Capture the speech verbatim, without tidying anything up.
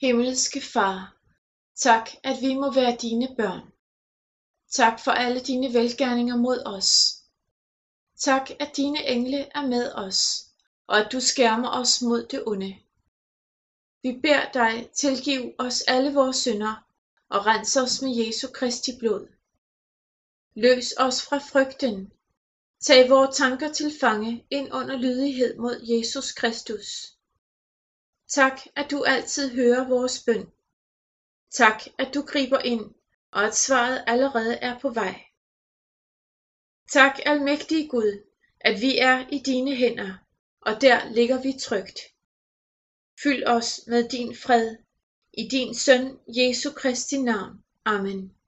Himmelske Far, tak at vi må være dine børn. Tak for alle dine velgerninger mod os. Tak at dine engle er med os, og at du skærmer os mod det onde. Vi beder dig, tilgiv os alle vores synder og rens os med Jesu Kristi blod. Løs os fra frygten. Tag vores tanker til fange ind under lydighed mod Jesus Kristus. Tak, at du altid hører vores bøn. Tak, at du griber ind, og at svaret allerede er på vej. Tak, almægtige Gud, at vi er i dine hænder, og der ligger vi trygt. Fyld os med din fred, i din søn Jesu Kristi navn. Amen.